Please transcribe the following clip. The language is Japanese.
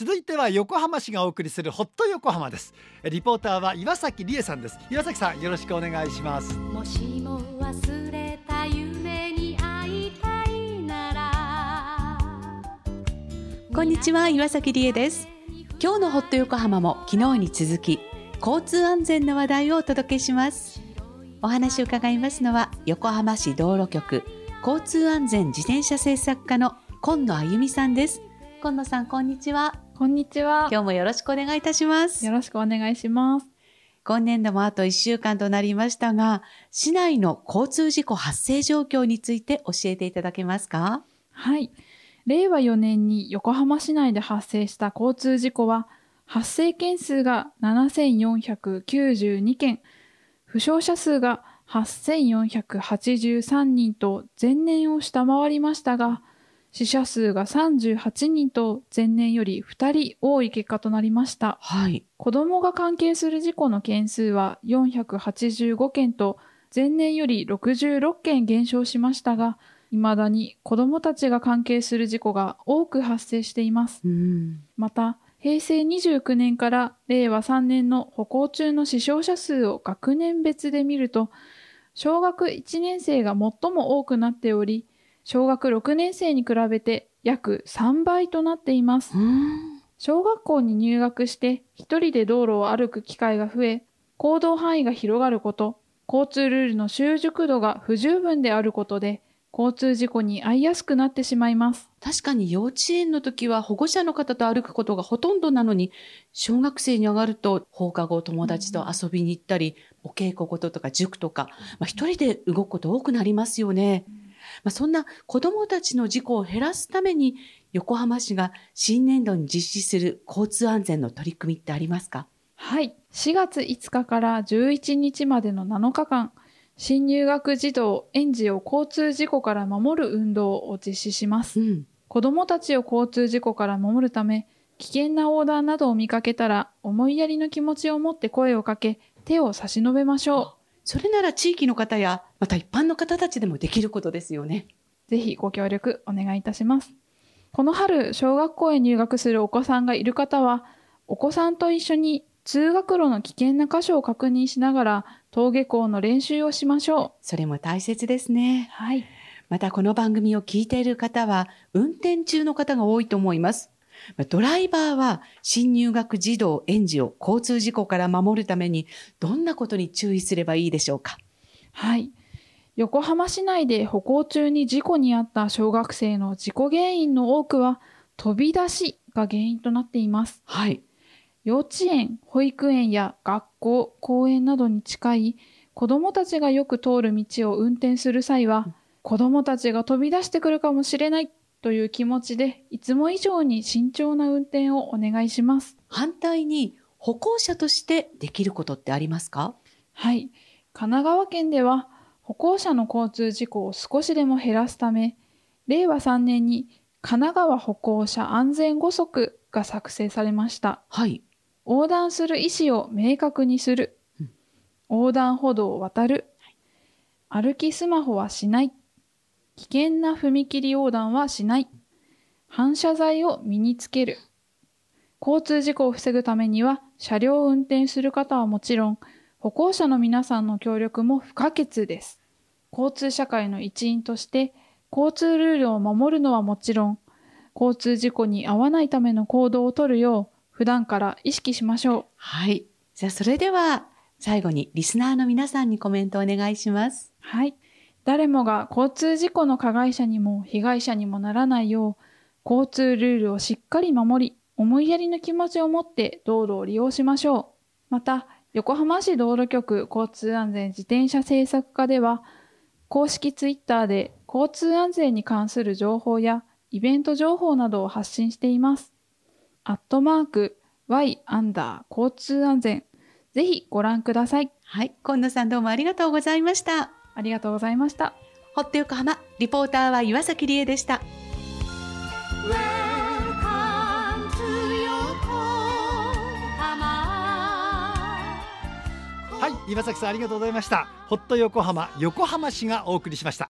続いては横浜市がお送りするホット横浜です。リポーターは岩崎理恵さんです。岩崎さん、よろしくお願いします。 もしも忘れた夢に会いたいなら。 こんにちは、岩崎理恵です。今日のホット横浜も昨日に続き交通安全の話題をお届けします。お話を伺いますのは横浜市道路局交通安全自転車政策課の今野あゆみさんです。今野さん、こんにちは。 こんにちは。 今日もよろしくお願いいたします。 よろしくお願いします。 今年度もあと1週間となりましたが、市内の交通事故発生状況について教えていただけますか？ はい。令和4年に横浜市内で発生した交通事故は、発生件数が7492件、負傷者数が8483人と前年を下回りましたが、死者数が38人と前年より2人多い結果となりました。 はい。 子供が関係する事故の件数は485件と前年より66件減少しましたが、未だに子供たちが関係する事故が多く発生しています。また、平成29年から令和3年の歩行中の死傷者数を学年別で見ると、小学1年生が最も多くなっており、小学6年生に比べて約3倍となっています。小学校に入学して一人で道路を歩く機会が増え、行動範囲が広がること、交通ルールの習熟度が不十分であることで、交通事故に遭いやすくなってしまいます。 確かに幼稚園の時は保護者の方と歩くことがほとんどなのに、小学生に上がると放課後友達と遊びに行ったり、お稽古事とか塾とか、一人で動くこと多くなりますよね。そんな子どもたちの事故を減らすために、横浜市が新年度に実施する交通安全の取り組みってありますか？ はい。4月5日から11日までの7日間、新入学児童・園児を交通事故から守る運動を実施します。子どもたちを交通事故から守るため、危険な横断などを見かけたら、思いやりの気持ちを持って声をかけ、手を差し伸べましょう。 それなら地域の方や、また一般の方たちでもできることですよね。 ぜひご協力お願いいたします。この春、小学校へ入学するお子さんがいる方は、お子さんと一緒に通学路の危険な箇所を確認しながら、登下校の練習をしましょう。 それも大切ですね。 はい。 またこの番組を聞いている方は、運転中の方が多いと思います。ドライバーは新入学児童・園児を交通事故から守るためにどんなことに注意すればいいでしょうか？ はい。横浜市内で歩行中に事故に遭った小学生の事故原因の多くは飛び出しが原因となっています。 はい。 幼稚園、保育園や学校、公園などに近い子どもたちがよく通る道を運転する際は、子どもたちが飛び出してくるかもしれないという気持ちで、いつも以上に慎重な運転をお願いします。 反対に歩行者としてできることってありますか？ はい。神奈川県では歩行者の交通事故を少しでも減らすため、令和3年に神奈川歩行者安全5則が作成されました。 はい。 横断する意思を明確にする。横断歩道を渡る。歩きスマホはしない。危険な踏切横断はしない。反射材を身につける。交通事故を防ぐためには、車両を運転する方はもちろん、歩行者の皆さんの協力も不可欠です。交通社会の一員として、交通ルールを守るのはもちろん、交通事故に遭わないための行動をとるよう、普段から意識しましょう。 はい。じゃあそれでは最後にリスナーの皆さんにコメントお願いします。 はい。誰もが交通事故の加害者にも被害者にもならないよう、交通ルールをしっかり守り、思いやりの気持ちを持って道路を利用しましょう。また、横浜市道路局交通安全自転車政策課では、公式ツイッターで交通安全に関する情報やイベント情報などを発信しています。@Y 交通安全。ぜひご覧ください。 はい。今野さんどうもありがとうございました。 ありがとうございました。 ホット横浜、リポーターは岩崎理恵でした。 Welcome to 横浜。 はい、岩崎さんありがとうございました。ホット横浜、横浜市がお送りしました。